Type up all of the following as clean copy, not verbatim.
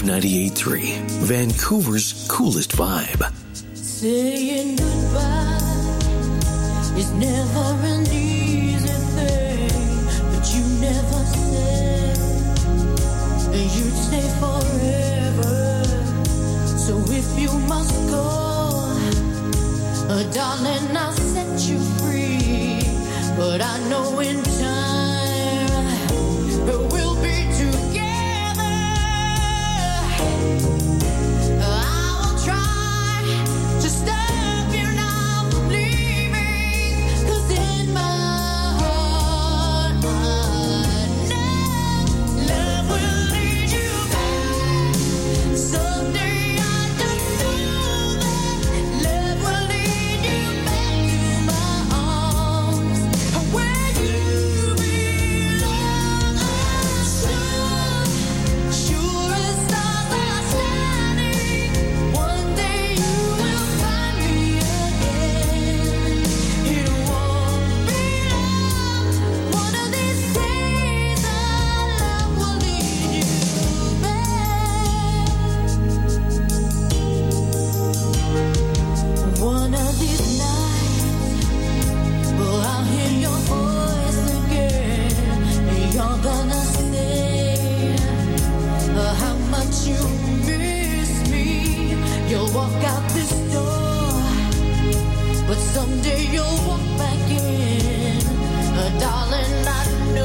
98.3, Vancouver's coolest vibe. Saying goodbye is never an easy thing, but you never said you'd stay forever. So if you must go, darling, I'll set you free. But I know in time we'll be together. I will try to stop you now from leaving, 'cause in my heart I know love will lead you back. Someday I just know that love will lead you back to my arms, where you belong. I'm sure as stars are shining, one day you will find me again. It won't be long. One of these days our love will lead you back. One of these nights, well, I'll hear your voice again, and you're gonna say how much you miss me. You'll walk out this door, but someday you'll walk back in. Darling, I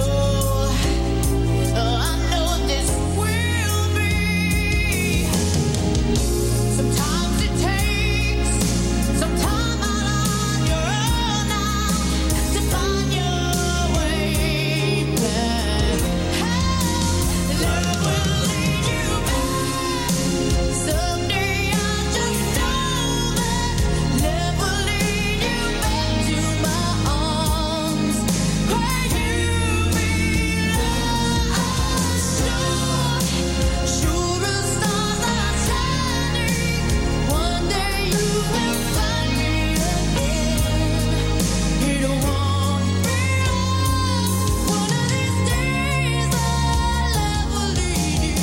know this will be. Sometimes it takes some time out on your own now to find your way back. Love will lead you back. Someday I just know that love will lead you back to my arms, where you belong. Sure as stars are shining, one day you will find me again. It won't be long. One of these days our love will lead you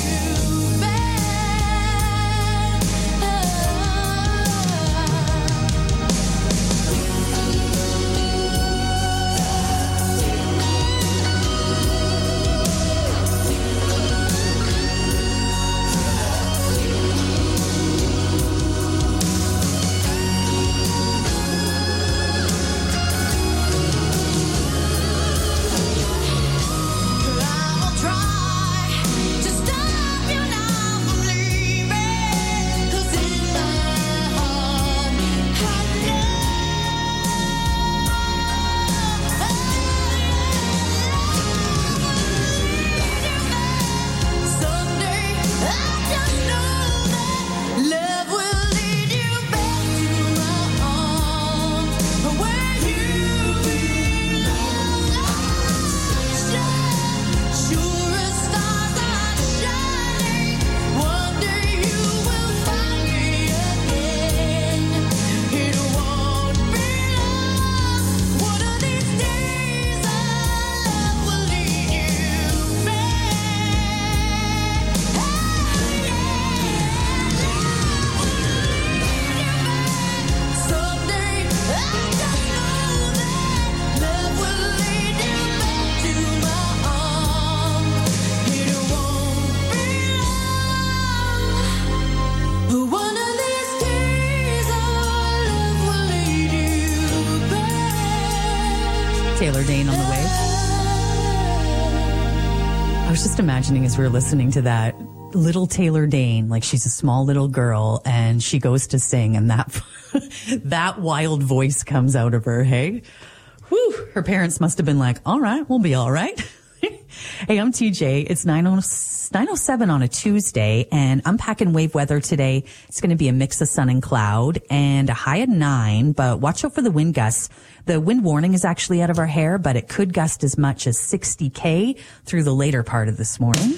I will try to stop you now from leaving, 'cause in my heart I know someday I just know that love will lead you back to my arms, where you belong. Sure as stars are shining, one day you will find me again. It won't be long. One of these days our love will lead you back. Someday I just know that love will lead you back to my arms. It won't be long. One of these days our love will lead you back. Taylor Dane on the way. I was just imagining as we were listening to that, little Taylor Dane, like she's a small little girl and she goes to sing and that that wild voice comes out of her, hey? Whew, her parents must have been like, all right, we'll be all right. Hey, I'm TJ. It's 9:07 on a Tuesday, and I'm packing wave weather today. It's going to be a mix of sun and cloud and a high of 9, but watch out for the wind gusts. The wind warning is actually out of our hair, but it could gust as much as 60 through the later part of this morning.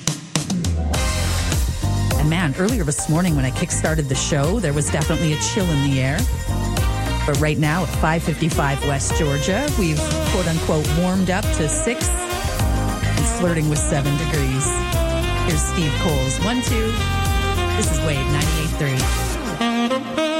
And man, earlier this morning when I kick-started the show, there was definitely a chill in the air. But right now at 5:55 West Georgia, we've quote-unquote warmed up to 6 and flirting with 7 degrees. Here's Steve Coles. 1, 2. This is Wave 98.3.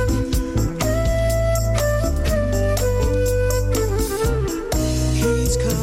He's come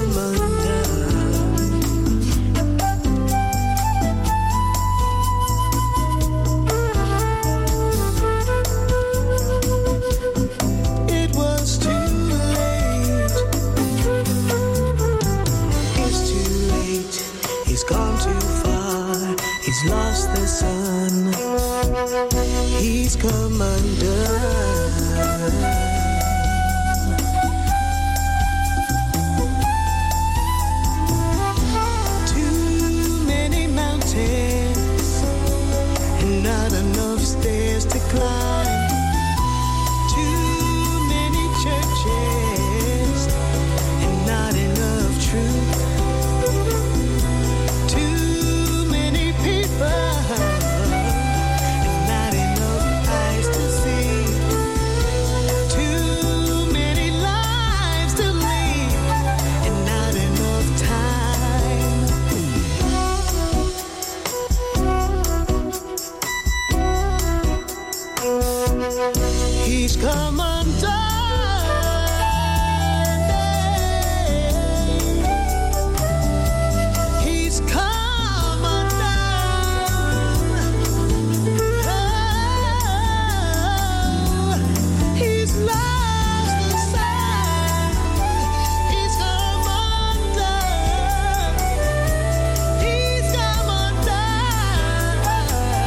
He's lost the sun. He's come undone. Not enough stairs to climb. Too many churches and not enough truth. Too many people and not enough eyes to see. Too many lives to lead and not enough time. He's come undone. He's come undone. Oh, he's lost the sun. He's come undone. He's come undone.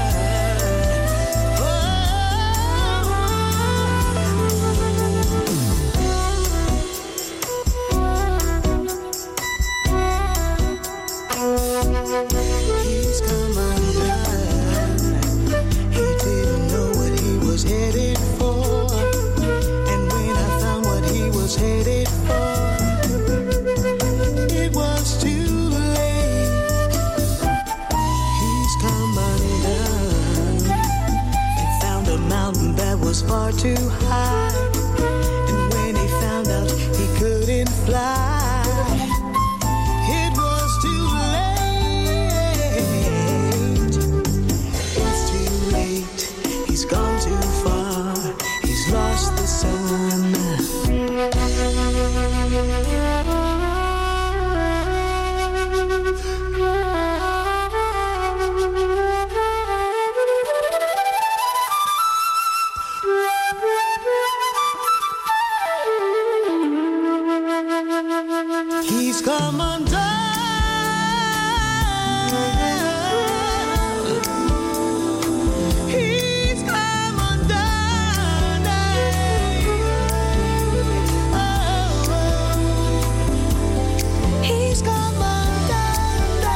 He's come undone. He didn't know what he was headed for. And when I found what he was headed for, it was too late. He's come undone. He found a mountain that was far too high. And when he found out he couldn't fly, it was too late. It's too late. He's gone too far. He's lost the sun. He's come undone. He's come undone. Oh, he's come undone.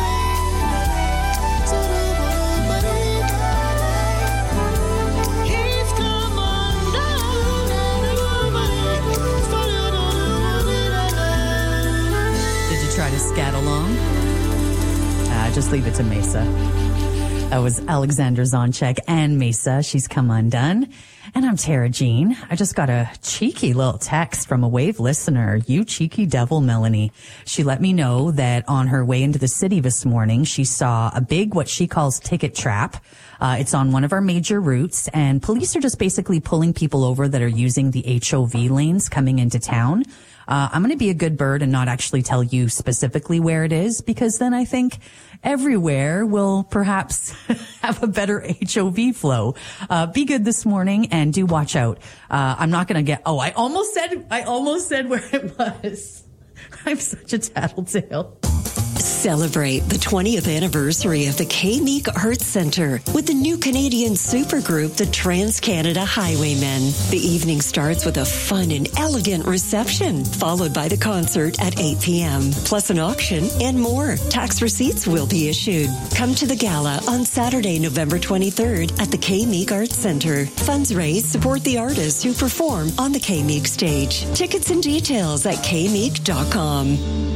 He's come undone. Did you try to scat along? Just leave it to Mesa. That was Alexander Zonchek and Mesa. She's come undone. And I'm Tara Jean. I just got a cheeky little text from a Wave listener. You cheeky devil, Melanie. She let me know that on her way into the city this morning, she saw a big, what she calls ticket trap. It's on one of our major routes, and police are just basically pulling people over that are using the HOV lanes coming into town. I'm going to be a good bird and not actually tell you specifically where it is, because then I think everywhere will perhaps have a better HOV flow. Be good this morning and do watch out. I'm not going to get, I almost said where it was. I'm such a tattletale. Celebrate the 20th anniversary of the K-Meek Arts Centre with the new Canadian supergroup, the Trans-Canada Highwaymen. The evening starts with a fun and elegant reception, followed by the concert at 8 p.m., plus an auction and more. Tax receipts will be issued. Come to the gala on Saturday, November 23rd at the K-Meek Arts Centre. Funds raised support the artists who perform on the K-Meek stage. Tickets and details at kmeek.com.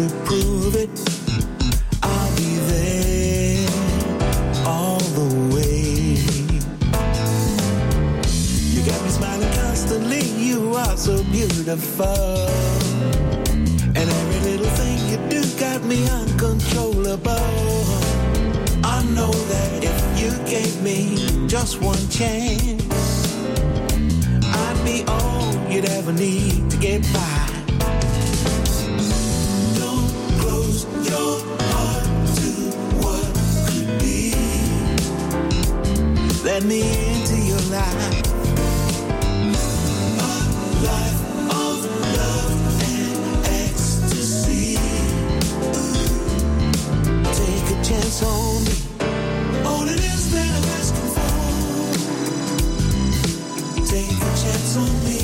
to prove it. I'll be there all the way. You got me smiling constantly, you are so beautiful. And every little thing you do got me uncontrollable. I know that if you gave me just one chance, I'd be all you'd ever need to get by. Don't close your heart to what could be. Let me into your life. A life of love and ecstasy. Take a chance on me. All it is that I'm asking for. Take a chance on me.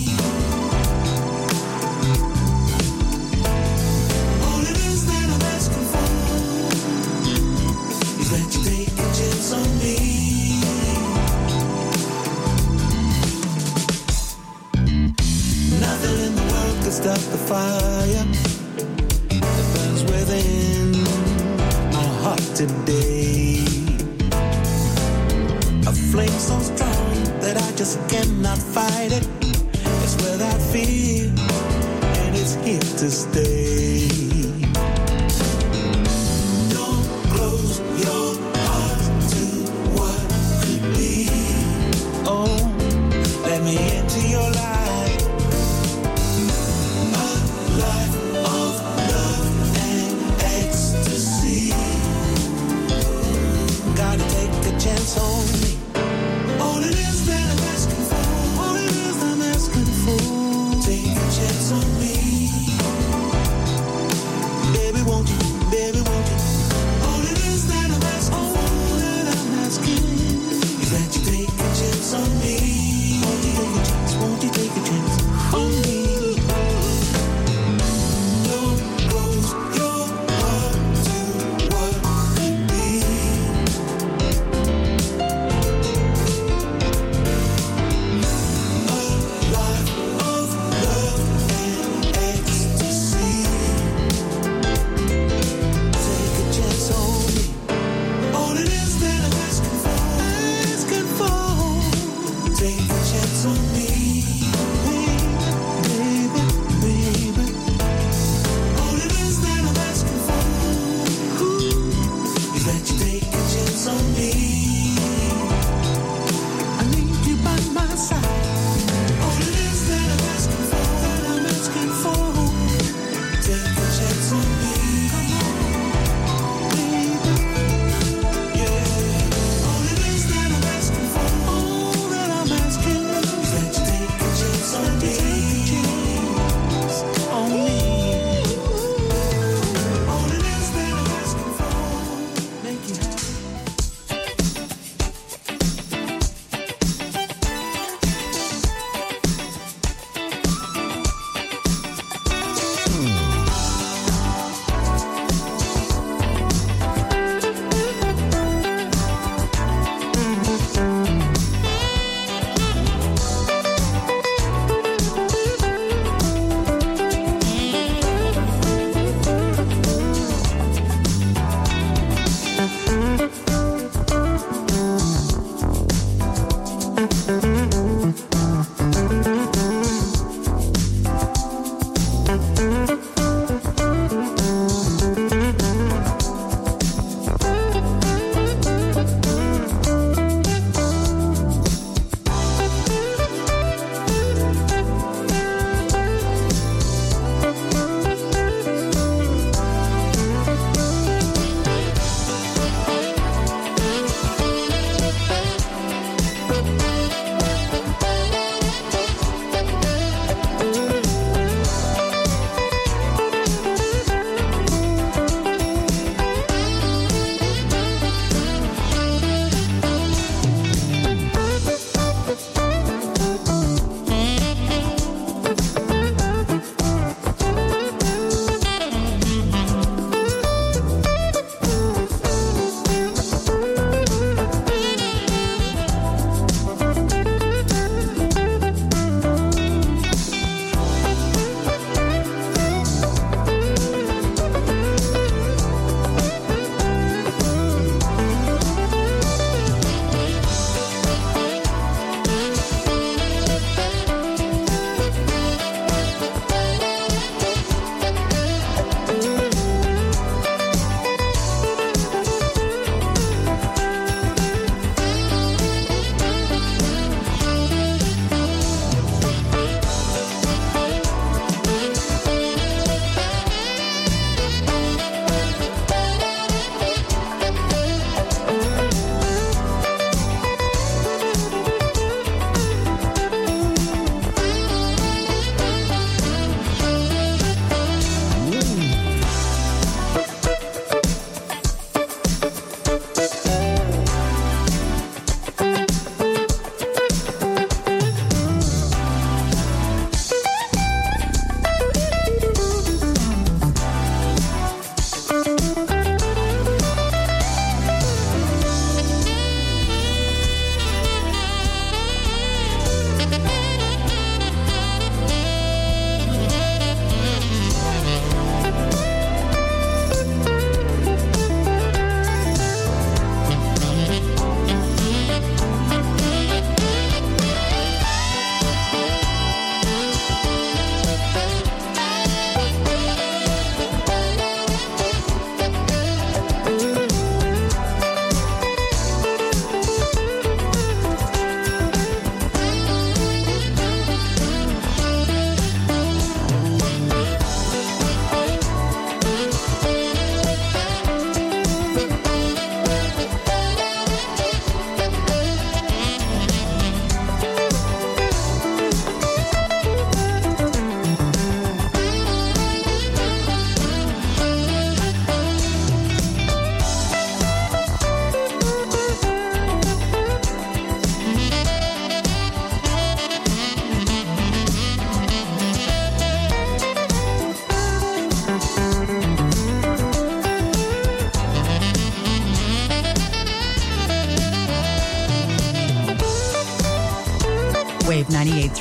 All it is that I'm asking for is that you take a chance on me. Nothing in the world could stop the fire that burns within my heart today. A flame so strong that I just cannot fight it. It's without fear, and it's here to stay. Don't close your heart to what could be. Oh, let me into your life. A life of love and ecstasy. Gotta take a chance on me. All it is that I'm asking for. All it is I'm asking for. Take a chance on me.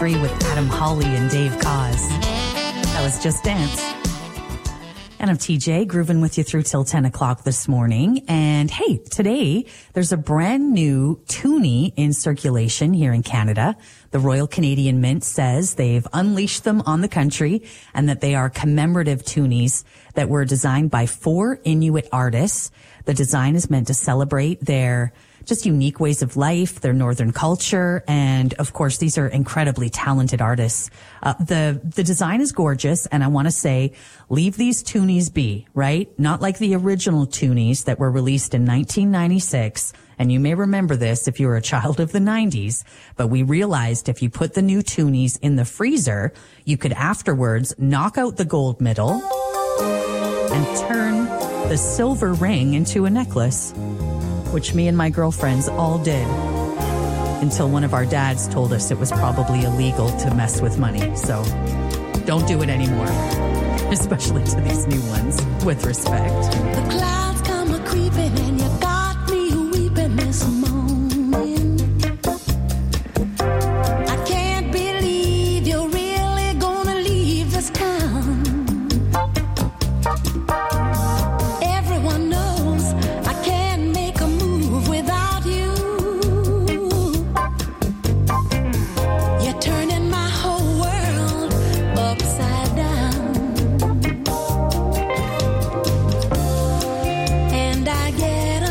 93 with Adam Hawley and Dave Koz. That was Just Dance. And I'm TJ, grooving with you through till 10 o'clock this morning. And hey, today there's a brand new toonie in circulation here in Canada. The Royal Canadian Mint says they've unleashed them on the country and that they are commemorative toonies that were designed by 4 Inuit artists. The design is meant to celebrate their just unique ways of life, their northern culture, and of course, these are incredibly talented artists. The design is gorgeous, and I want to say, leave these toonies be, right? Not like the original toonies that were released in 1996. And you may remember this if you were a child of the 90s, but we realized if you put the new toonies in the freezer, you could afterwards knock out the gold middle and turn the silver ring into a necklace, which me and my girlfriends all did until one of our dads told us it was probably illegal to mess with money. So don't do it anymore, especially to these new ones, with respect. The clouds come a-creeping and you got me weeping this morning. I can't believe you're really gonna leave this town. Everyone knows I can't make a move without you. You're turning my whole world upside down. And I get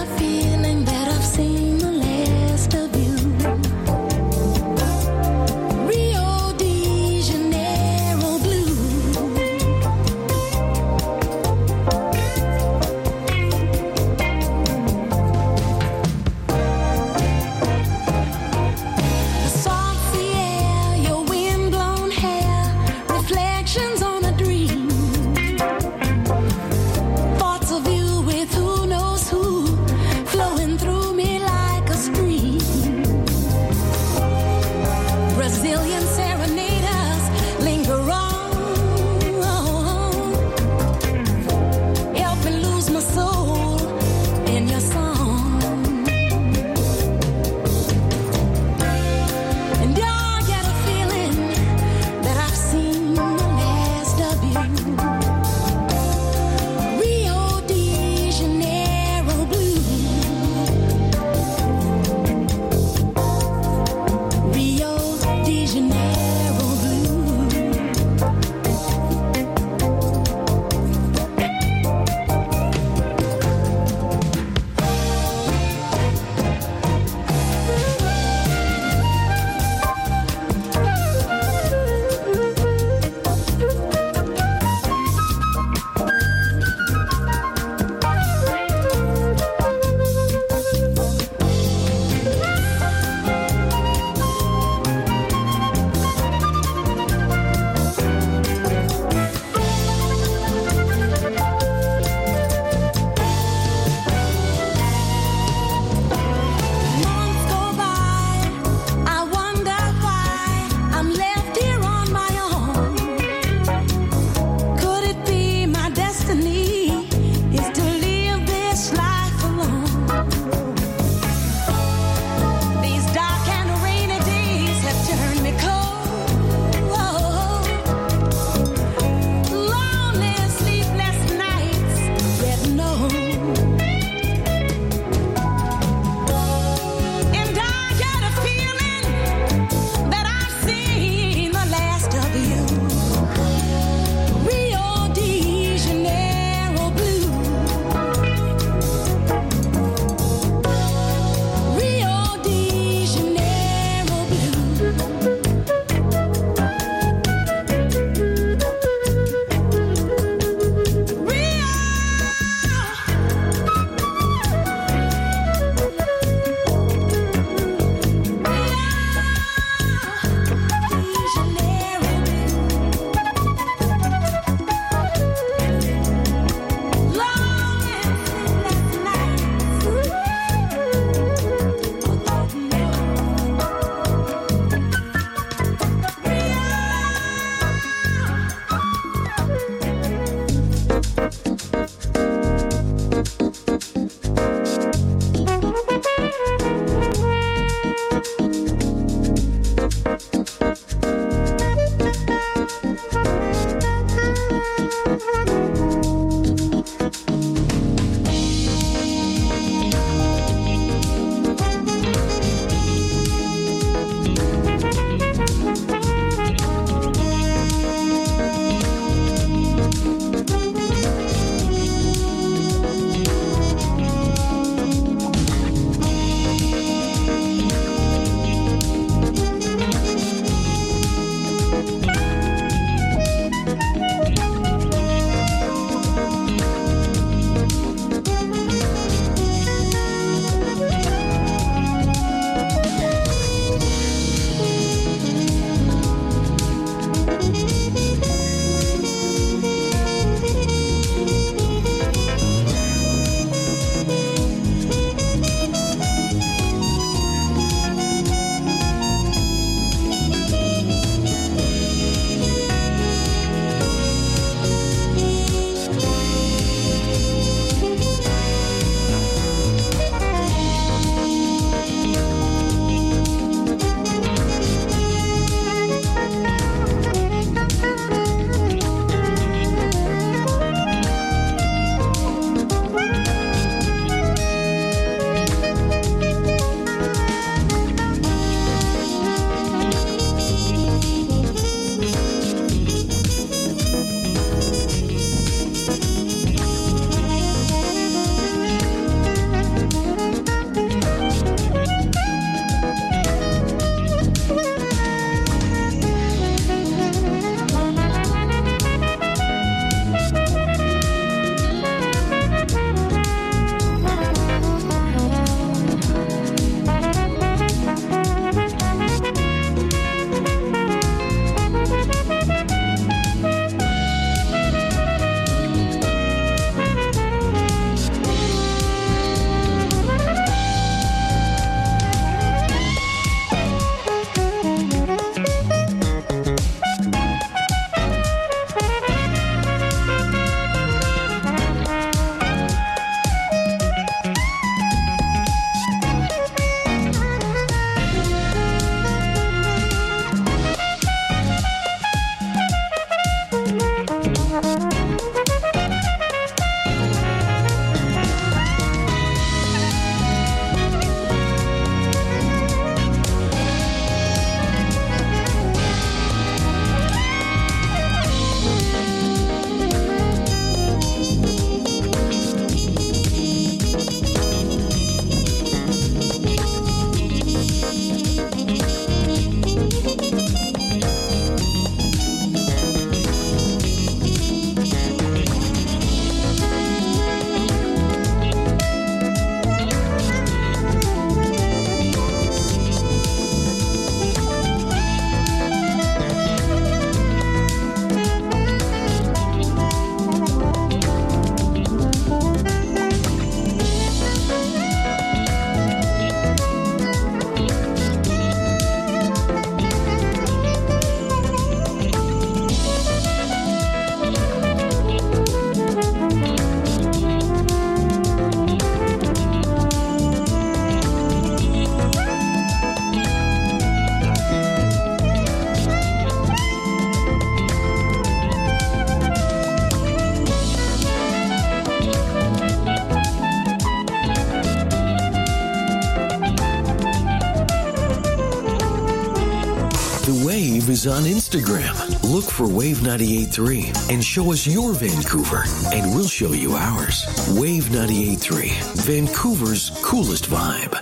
is on Instagram. Look for Wave 98.3 and show us your Vancouver, and we'll show you ours. Wave 98.3, Vancouver's coolest vibe.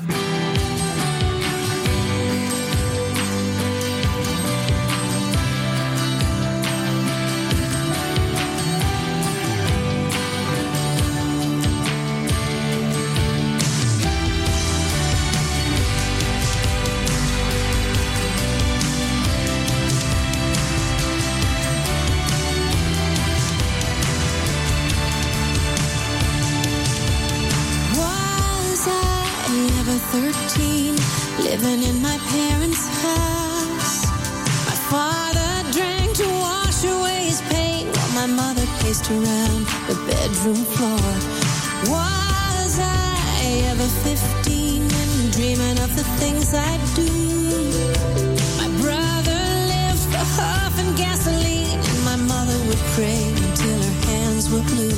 Was I ever 13, living in my parents' house? My father drank to wash away his pain while my mother paced around the bedroom floor. Was I ever 15 and dreaming of the things I'd do? My brother lived for huff and gasoline, and my mother would pray until her hands were blue.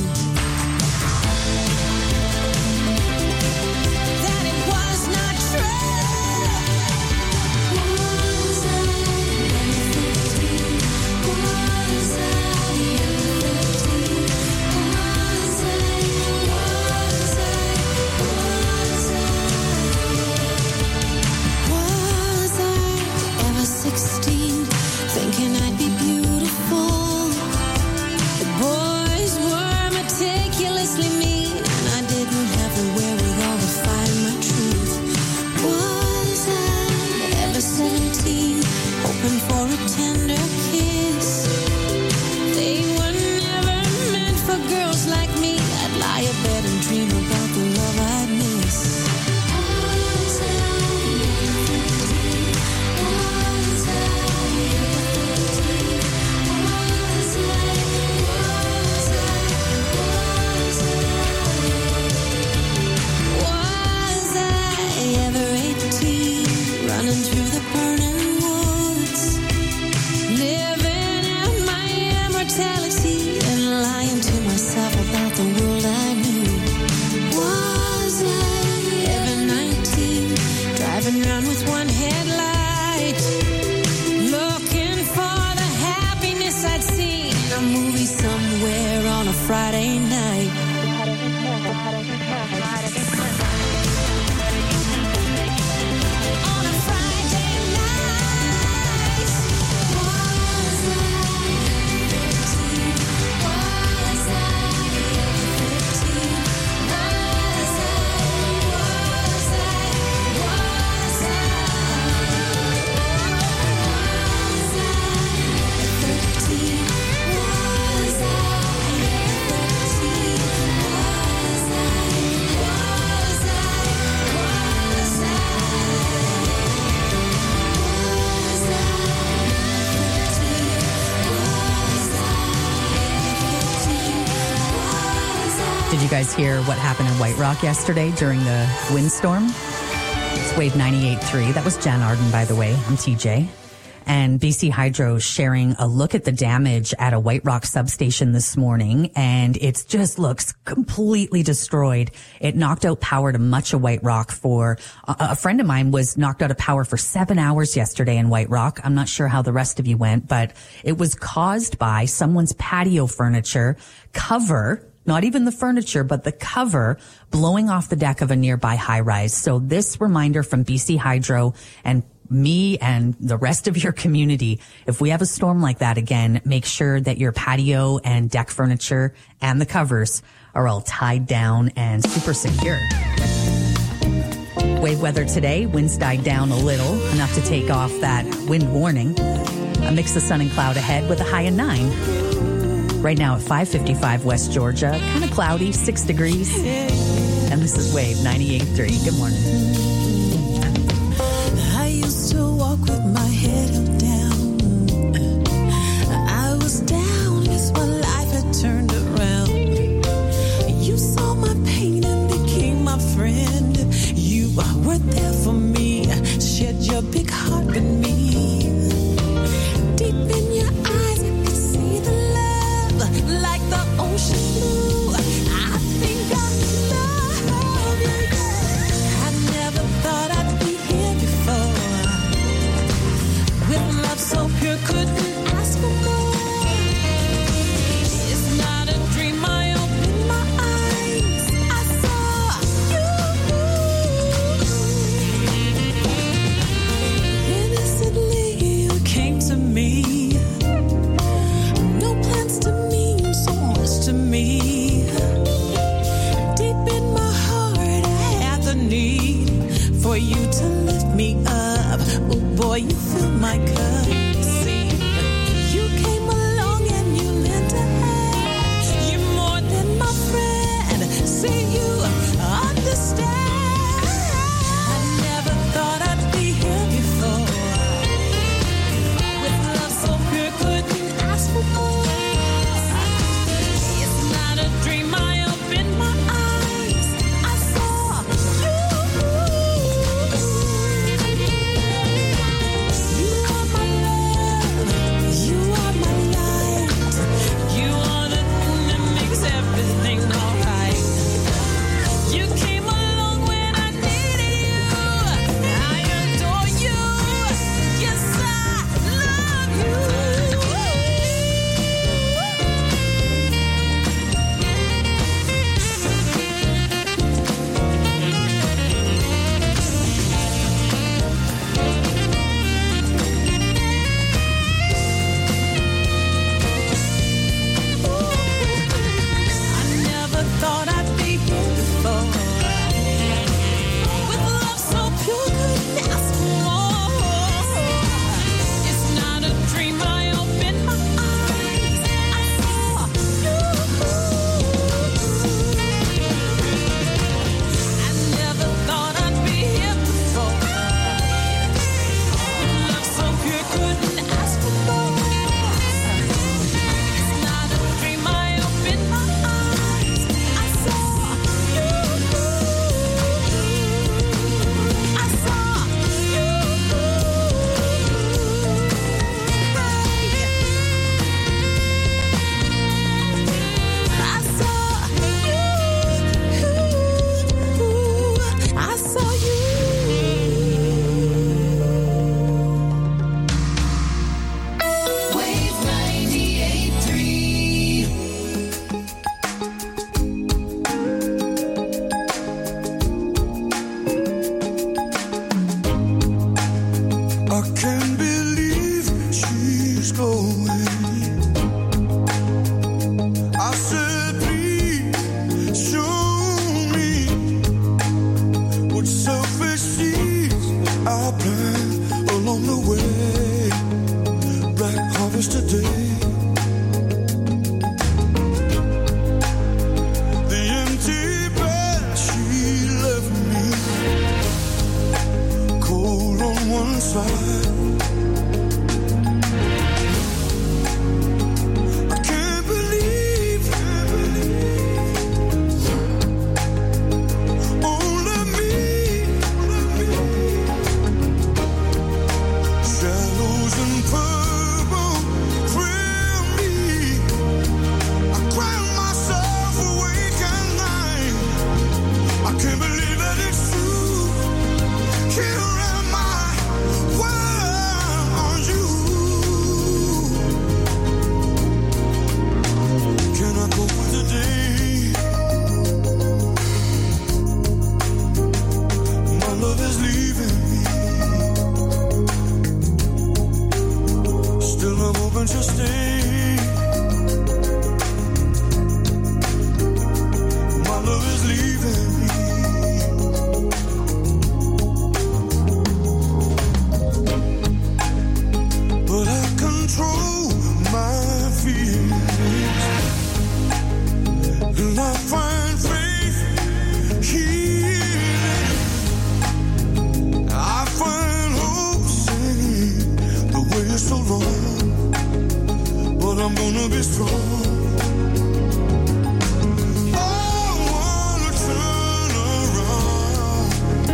That it was not true. Was I ever 15? Was I ever 15? Was I ever 16, thinking I'd be beautiful? The boys were meticulously mean, and I didn't have the wherewithal to find my truth. Was I ever 17, hoping for a tender kiss? They were never meant for girls like me. I'd lie abed and dream about the love I'd miss. Was I ever 15? Was I ever 15? Was I ever 18, running through the burning woods, living out my immortality and lying to myself about the world I knew? Was I ever 19, driving around with one headlight, looking for the happiness I'd seen in a movie somewhere on a Friday night? On a Friday night. Was I ever 15? Was I ever 15? Was Did you guys hear what happened in White Rock yesterday during the windstorm? It's Wave 98.3. That was Jan Arden, by the way. I'm TJ. And BC Hydro sharing a look at the damage at a White Rock substation this morning, and it just looks completely destroyed. It knocked out power to much of White Rock for a friend of mine was knocked out of power for 7 hours yesterday in White Rock. I'm not sure how the rest of you went, but it was caused by someone's patio furniture cover, not even the furniture, but the cover blowing off the deck of a nearby high rise. So this reminder from BC Hydro and me and the rest of your community, if we have a storm like that again, make sure that your patio and deck furniture and the covers are all tied down and super secure. Wave weather today, winds died down a little, enough to take off that wind warning. A mix of sun and cloud ahead with a high of 9. Right now at 5:55 West Georgia, kind of cloudy, 6 degrees. And this is Wave 98.3. Good morning. I used to walk with my head held down. I was down as my life had turned around. You saw my pain and became my friend. You were there for me, shared your big heart with me. Deep in your eyes, I could see the love, like the ocean blue. I think I love you. I never thought I'd be here before. With be strong. I wanna turn around.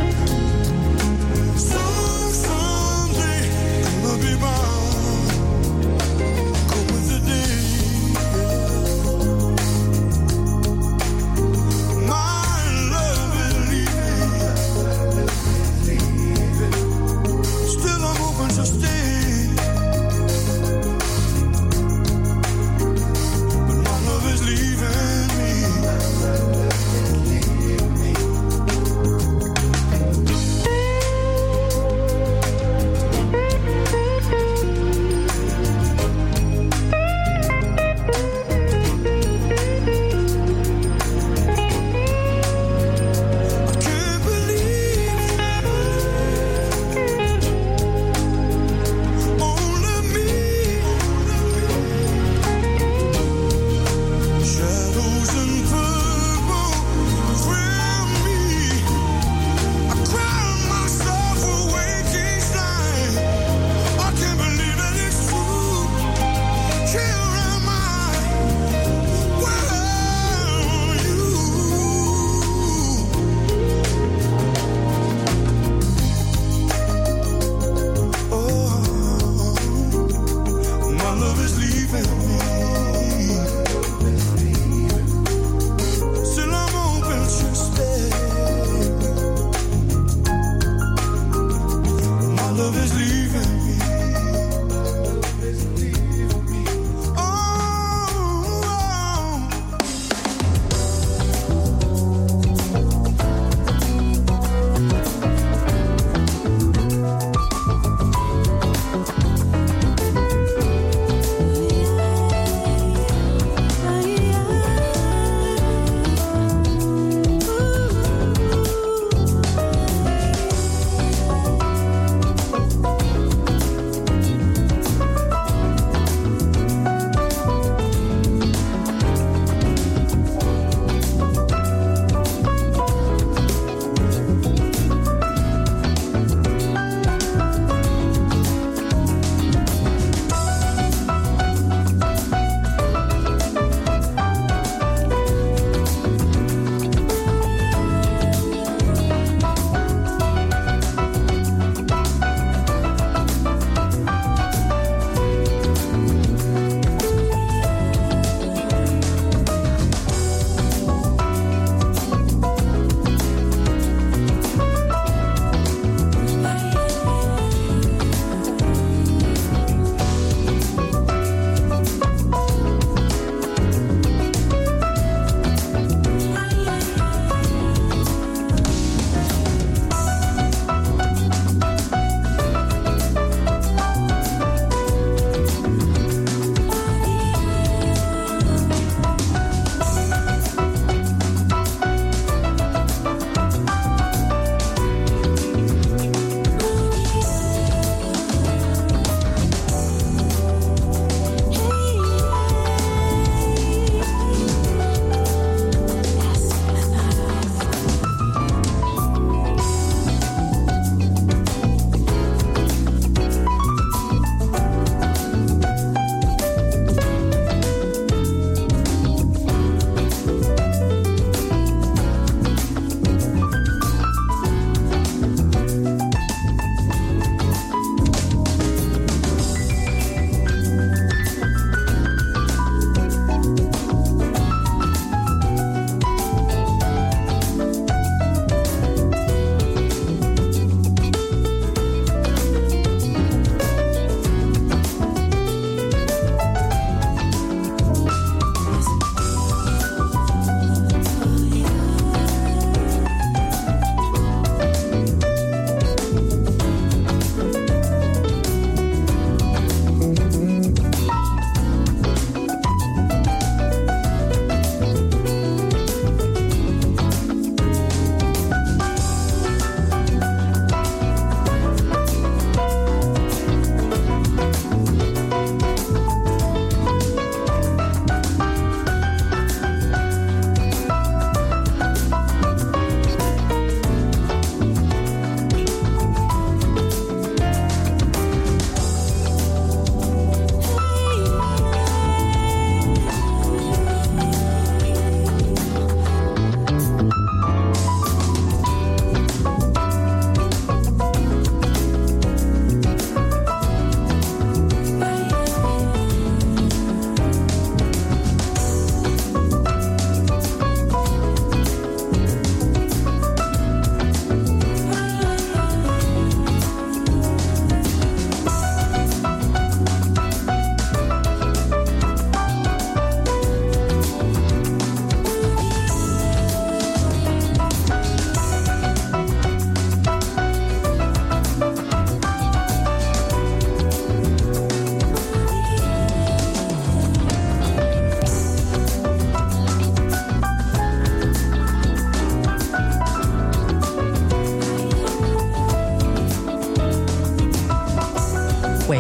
Someday gonna be mine. Go with the day. My love is leaving. Still I'm open to stay.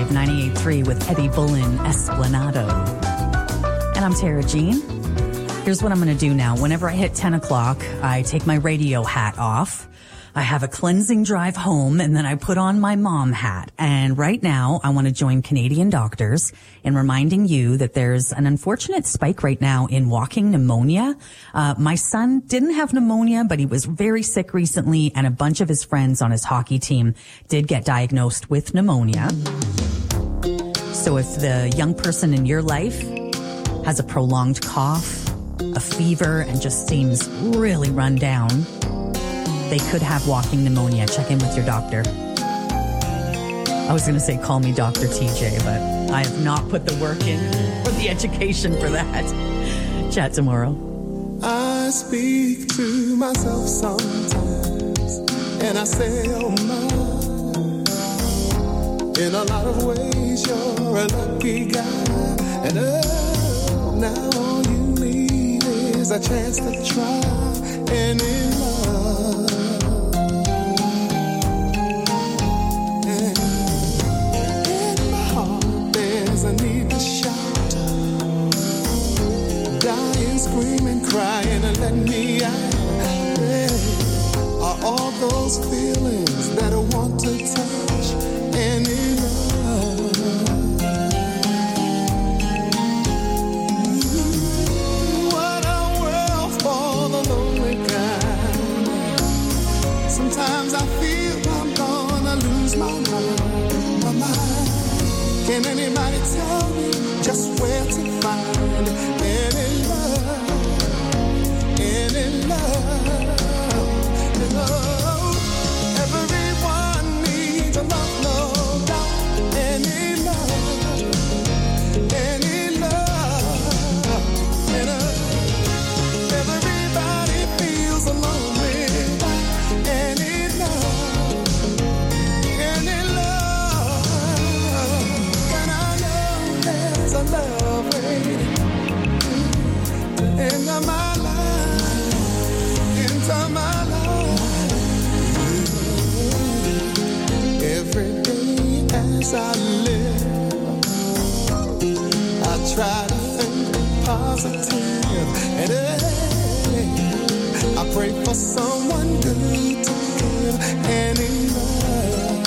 98.3 with Eddie Bullen, Esplanado. And I'm Tara Jean. Here's what I'm going to do now. Whenever I hit 10 o'clock, I take my radio hat off. I have a cleansing drive home, and then I put on my mom hat. And right now, I want to join Canadian doctors in reminding you that there's an unfortunate spike right now in walking pneumonia. My son didn't have pneumonia, but he was very sick recently, and a bunch of his friends on his hockey team did get diagnosed with pneumonia. So if the young person in your life has a prolonged cough, a fever, and just seems really run down, they could have walking pneumonia. Check in with your doctor. I was going to say, call me Dr. TJ, but I have not put the work in or the education for that. Chat tomorrow. I speak to myself sometimes, and I say, oh my, in a lot of ways you're a lucky guy, and now all you need is a chance to try any love. And in my heart there's a need to shout, dying, screaming, crying, and let me out. Yeah. Are all those feelings that I want to touch any love? What a world for the lonely guy. Sometimes I feel I'm gonna lose my mind. Can anybody tell me just where to find any love? Any love? Everyone needs a love, no doubt. Any love, any love. And everybody feels alone without any love, any love. And I know there's a love waiting into my life, into my life. Every day as I live, I try to think positive, and I pray for someone good to give any love.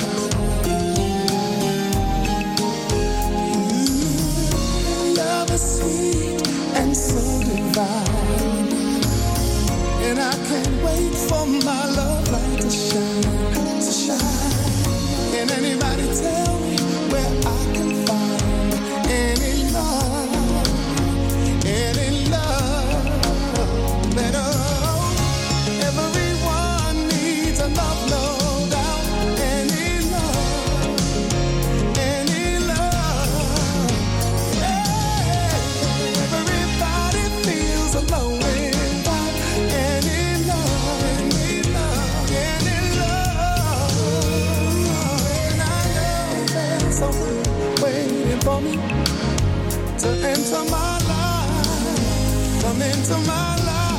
Love is sweet and so divine, and I can't wait for my love light to shine, to shine. Can anybody tell me where I can find any love, any love? That everyone needs a love, no doubt. Any love, any love. Yeah. Everybody feels alone without any love, any love, any love. And I know there's someone waiting for me to enter my life, come into my life.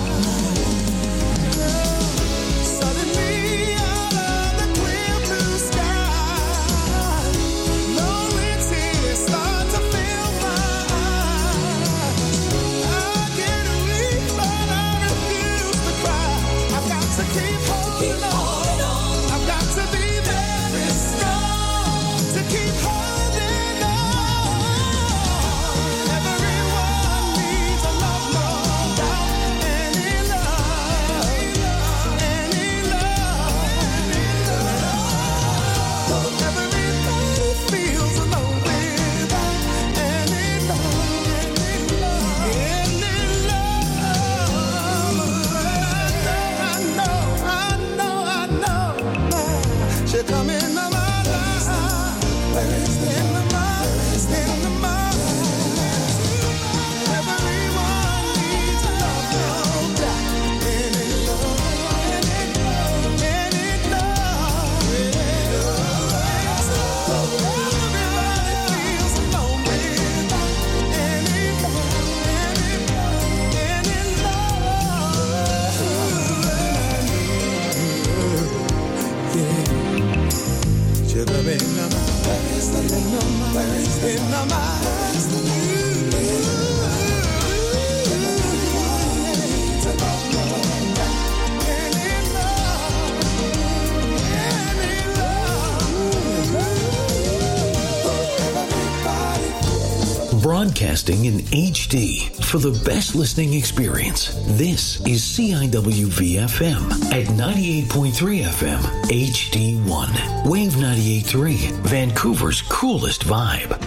Suddenly out of the clear blue sky, lonely tears start to fill my eyes. I get weak, but I refuse to cry. I've got to keep holding on. I've got to be very strong to keep holding on. Everyone needs a love, no doubt. broadcasting in HD for the best listening experience. This is CIWV-FM at 98.3 FM HD1. Wave 98.3, Vancouver's coolest vibe.